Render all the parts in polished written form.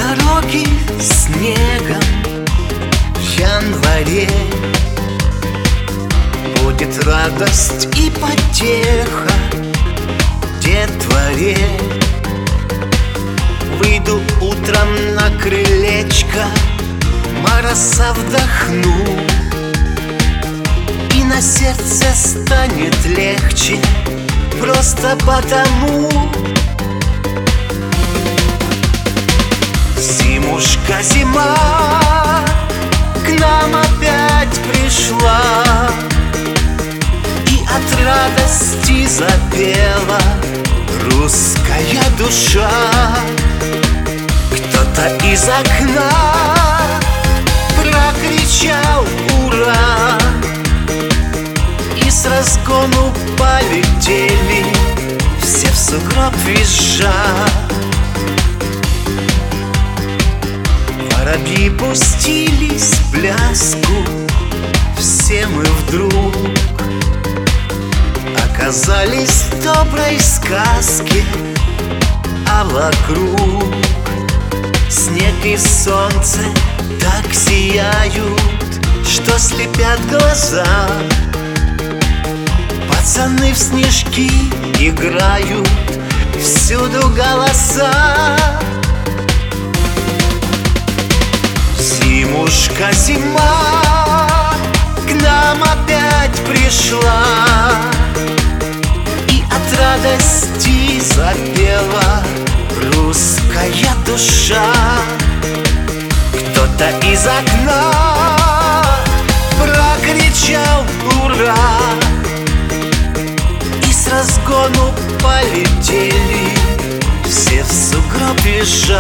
Дороги снегом в январе, будет радость и потеха детворе. Выйду утром на крылечко, мороза вдохну, и на сердце станет легче, просто потому. Зимушка, зима к нам опять пришла, и от радости запела русская душа. Кто-то из окна прокричал «Ура!», и с разгону полетели все в сугроб визжа. Воробьи пустились в пляску, все мы вдруг оказались в доброй сказке, а вокруг снег и солнце так сияют, что слепят глаза. Пацаны в снежки играют, всюду голоса. Зимушка, зима к нам опять пришла, и от радости запела русская душа. Кто-то из окна прокричал «Ура!», и с разгону полетели все в сугроб визжа.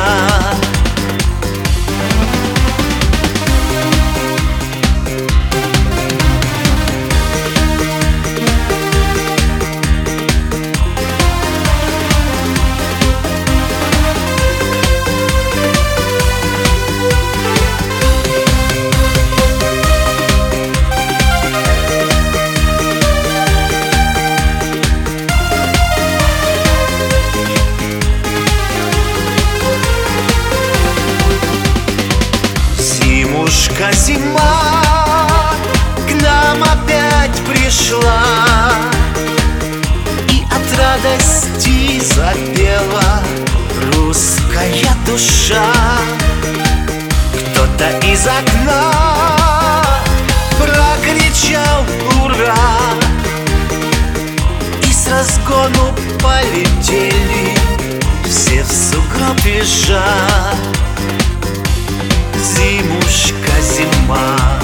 Зимушка, зима к нам опять пришла, и от радости запела русская душа. Кто-то из окна прокричал «Ура!», и с разгону полетели все в сугроб визжа. Зимушка, зима